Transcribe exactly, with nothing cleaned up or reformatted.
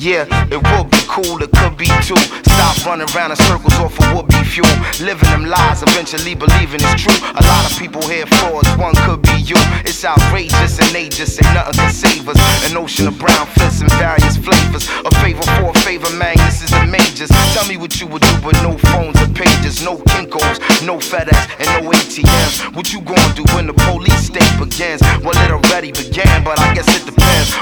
Yeah, it would be cool, it could be too. Stop running around in circles off of would be fuel. Living them lies, eventually believing it's true. A lot of people here frauds, one could be you. It's outrageous and they just say nothing can save us. An ocean of brown fists in various flavors. A favor for a favor, Magnus and majors. Tell me what you would do with no phones or pages, no Kinkos, no FedEx and no A T Ms. What you gonna do when the police state begins? Well, it already began, but I guess it depends